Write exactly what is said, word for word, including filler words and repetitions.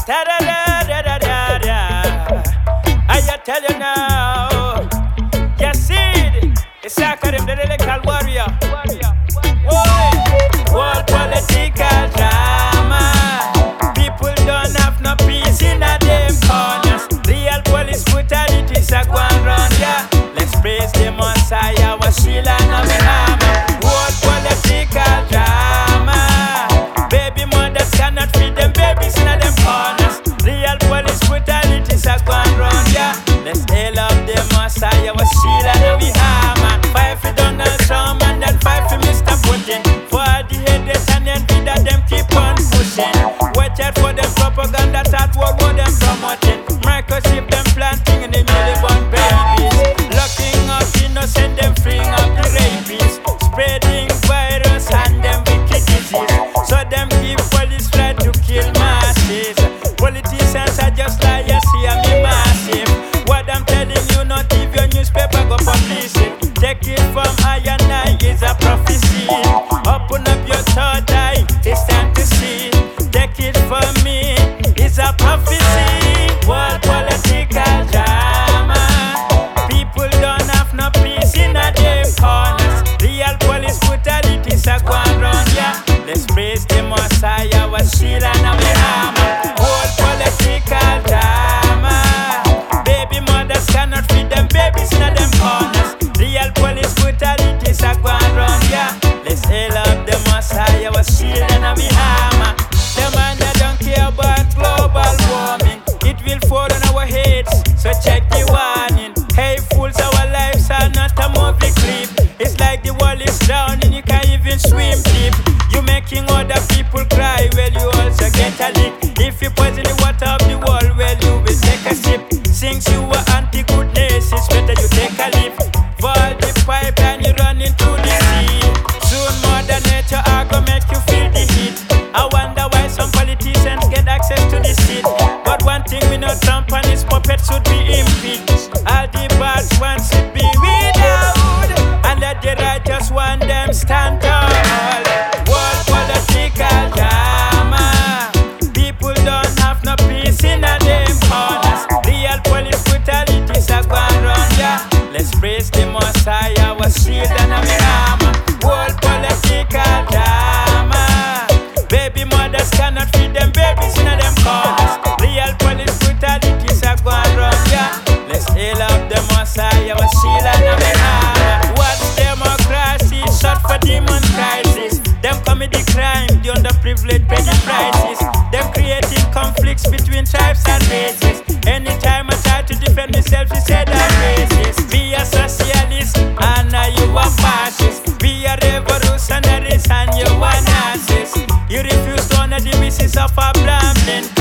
Da da da da da da da. I tell you now. You see it. It's Akarim, the lyrical warrior. Whoa. World political drama. People don't have no peace in a them corners. Real police brutality is a going round, yeah. Let's praise the Messiah, our shield and our armor. World political drama. Baby mothers cannot feed them babies in a them corners. Real police brutality is a going round, yeah. Let's hail up the Messiah, our shield and our armor. Five for Donald Trump and then five for Mister Putin. For the haters and envy that them keep on pushing. Watch out for the propaganda that war what them promoting. Microchip them planting in the newly born babies. Locking up innocent, them freeing up the rapists. Spreading virus and them wicked disease. So them keep police try to kill masses. Politicians are just liars, hear me massive. What I'm telling you, not if your newspaper go publish it. Take it from I and I, it's a prophecy. Open up your third eye, it's time to see. Take it from me, it's a prophecy. World political drama. People don't have no peace in a them corners. Real police brutality is a going round, yeah. Let's praise the Messiah, our shield and our armor. World political drama. Baby mothers cannot feed them babies in a them corners. Real police brutality is a going round, yeah. Let's hail up the Messiah, our shield and our armor. The man that don't care about global warming, it will fall on our heads, so check the warning. Hey fools, our lives are not a movie clip. It's like the world is drowning, you can't even swim deep. You making other people cry, well you also get a lick. If you poison the water of the world, well you will take a sip. Since you are anti-goodness, it's better you take a leap. Fall the pipe and you run into the sea. Soon Mother Nature are gonna make you feel the heat. I wonder why some politicians get access to the seat. But one thing we know, Trump and his puppets should be impeached. All the bad ones should be weed out, and let the righteous one them stand tall. World political drama. People don't have no peace in a them corners. Real police brutality is a going round, yeah. Let's praise the Messiah, our shield and our armor. World political drama. Baby mothers cannot feed them babies in a them corners. Real police brutality is a going round, yeah. Let's hail up the Messiah, our shield and our armor. What's democracy? Shot for demon crisis. Them committing crime, the underprivileged pay the prices. Them creating conflicts between tribes and races. Anytime I try to defend myself, he said I'm racist. Be a socialist and now you are fascist. Be a revolutionary and you are Nazis. You refuse to honor the wishes of a black man.